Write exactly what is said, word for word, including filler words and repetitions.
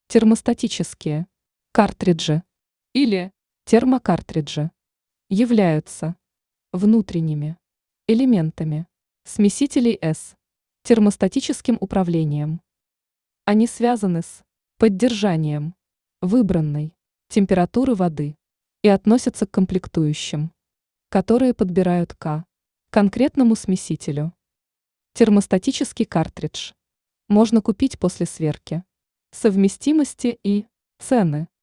Термостатические картриджи или термокартриджи являются внутренними элементами смесителей с термостатическим управлением. Они связаны с поддержанием выбранной температуры воды и относятся к комплектующим, которые подбирают к конкретному смесителю. Термостатический картридж можно купить после сверки совместимости и цены.